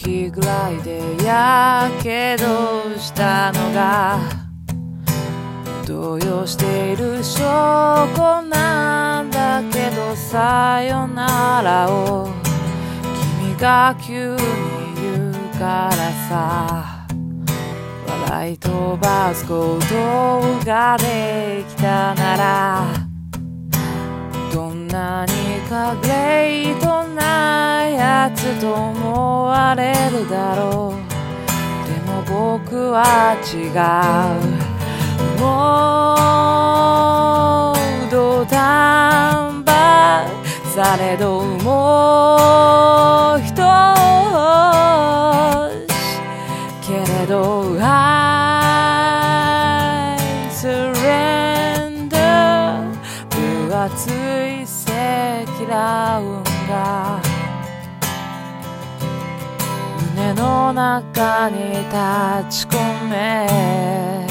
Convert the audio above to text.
時ぐらいでやけどしたのが動揺している証拠なんだけど、さよならを君が急に言うからさ、笑い飛ばすことができたなら、どんなにかグレートなやつと思われるだろう。でも僕は違う。もう土壇場されどもう一押しけれど I surrender 分厚い積乱雲が胸の中に立ち込め